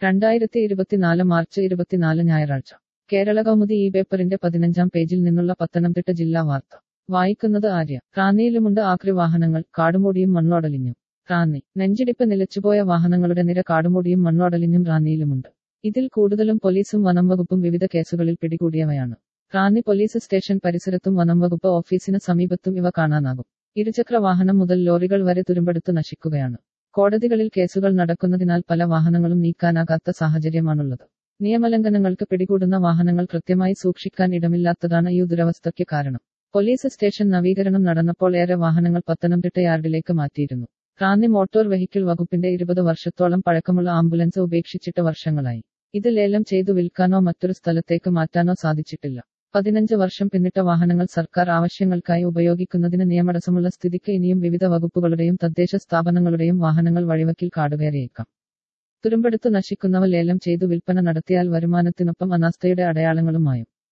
2024 March 24 ഞായറാഴ്ച കേരള കൗമുദി ഈ പേപ്പറിന്റെ 15-ാം പേജിൽ നിന്നുള്ള പത്തനംതിട്ട ജില്ലാ വാർത്ത വായിക്കുന്നത് ആര്യ. റാന്നിയിലുമുണ്ട് ആക്രി വാഹനങ്ങൾ, കാടുമൂടിയും മണ്ണോടലിഞ്ഞും. റാന്നി. നെഞ്ചിടിപ്പ് നിലച്ചുപോയ വാഹനങ്ങളുടെ നിര കാടുമൂടിയും മണ്ണോടലിഞ്ഞും റാന്നിയിലുമുണ്ട്. ഇതിൽ കൂടുതലും പോലീസും വനംവകുപ്പും വിവിധ കേസുകളിൽ പിടികൂടിയവയാണ്. റാന്നി പോലീസ് സ്റ്റേഷൻ പരിസരത്തും വനംവകുപ്പ് ഓഫീസിന് സമീപത്തും ഇവ കാണാനാകും. ഇരുചക്ര വാഹനം മുതൽ ലോറികൾ വരെ തുരുമ്പെടുത്ത് നശിക്കുകയാണ്. കോടതികളിൽ കേസുകൾ നടക്കുന്നതിനാൽ പല വാഹനങ്ങളും നീക്കാനാകാത്ത സാഹചര്യമാണുള്ളത്. നിയമലംഘനങ്ങൾക്ക് പിടികൂടുന്ന വാഹനങ്ങൾ കൃത്യമായി സൂക്ഷിക്കാൻ ഇടമില്ലാത്തതാണ് ഈ ദുരവസ്ഥയ്ക്ക് കാരണം. പോലീസ് സ്റ്റേഷൻ നവീകരണം നടന്നപ്പോൾ ഏറെ വാഹനങ്ങൾ പത്തനംതിട്ട യാർഡിലേക്ക് മാറ്റിയിരുന്നു. റാന്നി മോട്ടോർ വെഹിക്കിൾ വകുപ്പിന്റെ 20 വർഷത്തോളം പഴക്കമുള്ള ആംബുലൻസ് ഉപേക്ഷിച്ചിട്ട് വർഷങ്ങളായി. ഇത് ലേലം ചെയ്തു വിൽക്കാനോ മറ്റൊരു സ്ഥലത്തേക്ക് മാറ്റാനോ സാധിച്ചിട്ടില്ല. 15 വർഷം പിന്നിട്ട വാഹനങ്ങൾ സർക്കാർ ആവശ്യങ്ങൾക്കായി ഉപയോഗിക്കുന്നതിന് നിയമതടസ്സമുള്ള സ്ഥിതിക്ക് ഇനിയും വിവിധ വകുപ്പുകളുടെയും തദ്ദേശ സ്ഥാപനങ്ങളുടെയും വാഹനങ്ങൾ വഴിവക്കിൽ കാടുകയറിയേക്കാം. തുരുമ്പെടുത്ത് നശിക്കുന്നവ ലേലം ചെയ്തു വിൽപ്പന നടത്തിയാൽ വരുമാനത്തിനൊപ്പം അനാസ്ഥയുടെ അടയാളങ്ങളുമായും.